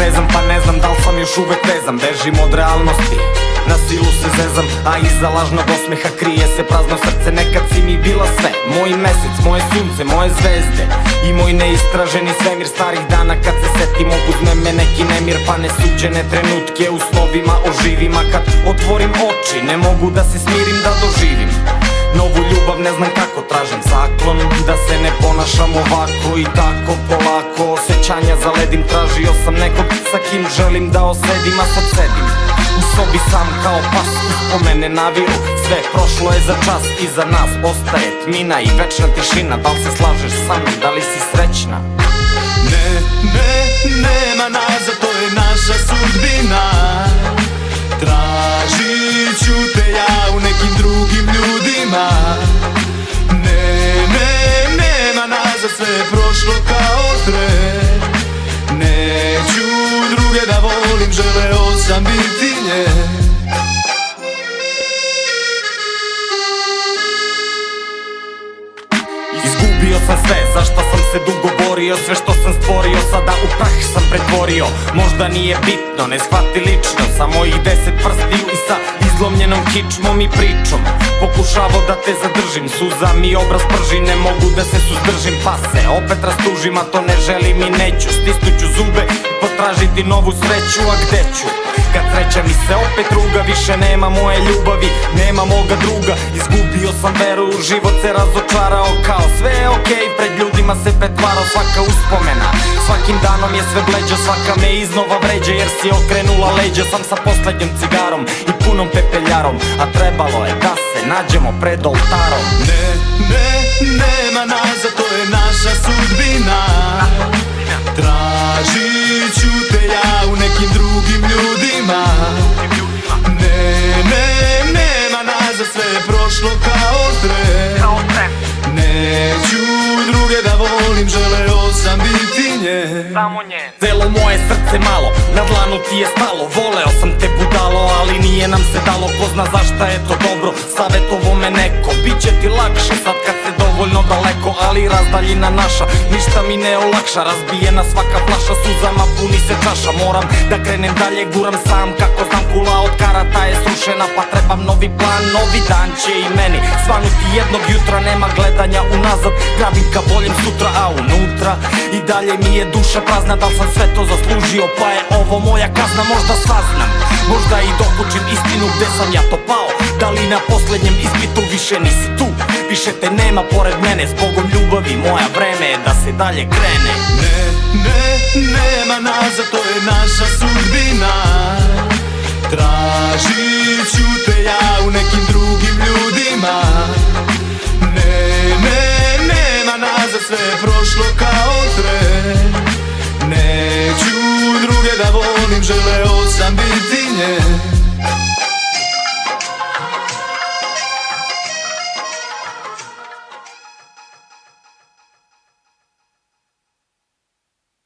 zezam, pa ne znam da li sam još uvek vezan. Bežim od realnosti, na silu se zezam, a iza lažnog osmeha krije se prazno srce. Nekad si mi bila sve, moj mesec, moje sunce, moje zvezde i moj neistraženi svemir starih dana. Kad se setim obuzme me neki nemir, pa nesuđene trenutke u snovima oživim. A kad otvorim oči ne mogu da se smirim, da doživim novu ljubav, ne znam kako tražim zaklon da se ne ponašam ovako i tako polako. Osjećanja zaledim, tražio sam nekog sa kim želim da osedim, a sad sedim u sobi sam kao pas, uspomene naviru. Sve prošlo je za čas, iza nas ostaje tmina i večna tišina. Da li se slažeš sa mnom, da li si srećna? Nema nazad, to je naša sudbina. Tražit ću te ja u nekim drugim ljudima. Nema nazad, sve je prošlo kao tren. Neću druge da volim, želeo sam biti nje. Izgubio sam sve, za šta sam se dugo borio. Sve što sam stvorio sada u prah sam pretvorio. Možda nije bitno, ne shvati lično, sa mojih 10 prstiju i sa izlomljenom kičmom i pričom. Pokušavo da te zadržim, suza mi obraz prži, ne mogu da se suzdržim. Pa se opet rastužim, a to ne želim i neću. Stisnuću zube i potražiti novu sreću, a gde ću? Kad sreća mi se opet ruga, više nema moje ljubavi, nema moga druga. Izgubio sam veru, život se razočarao, kao sve je okej, pred ljudima se pretvarao. Svaka uspomena, svakim danom je sve bleđa, svaka me iznova vređa, jer si okrenula leđa. Sam sa poslednjom cigarom i punom pepeljarom, a trebalo je da se nađemo pred oltarom. Nema nazad, to je naša sudbina. Tražit ću te ja u nekim drugim ljudima. Nema nazad, sve je prošlo kao tren. Neću druge da volim, želeo sam biti nje. Samo nje. Celo moje srce malo, na dlanu ti je stalo. Voleo sam te budalo, ali nije nam se dalo. Ko zna zašta je to dobro, savjetovo me neko. Biće ti lakše sad kad se dovoljno daleko, ali razdaljina naša ništa mi ne olakša. Razbijena svaka flaša, suzama puni se čaša. Moram da krenem dalje, guram sam kako znam, kula od karata je srušena. Pa trebam novi plan, novi dan će i meni svanuti jednog jutra. Nema gledanja unazad, grabim ka boljem sutra, a unutra i dalje mi je duša prazna. Da li sam sve to zaslužio, pa je ovo moja kazna? Možda saznam, možda i dokučim istinu gde sam ja to pao. Da li na poslednjem ispitu više nisi tu, više te nema pored mene. Zbogom ljubavi moja, vreme je da se dalje krene. Nema nazad, to je naša sudbina. Tražit ću te ja u nekim drugim ljudima. Nema nazad, sve je prošlo kao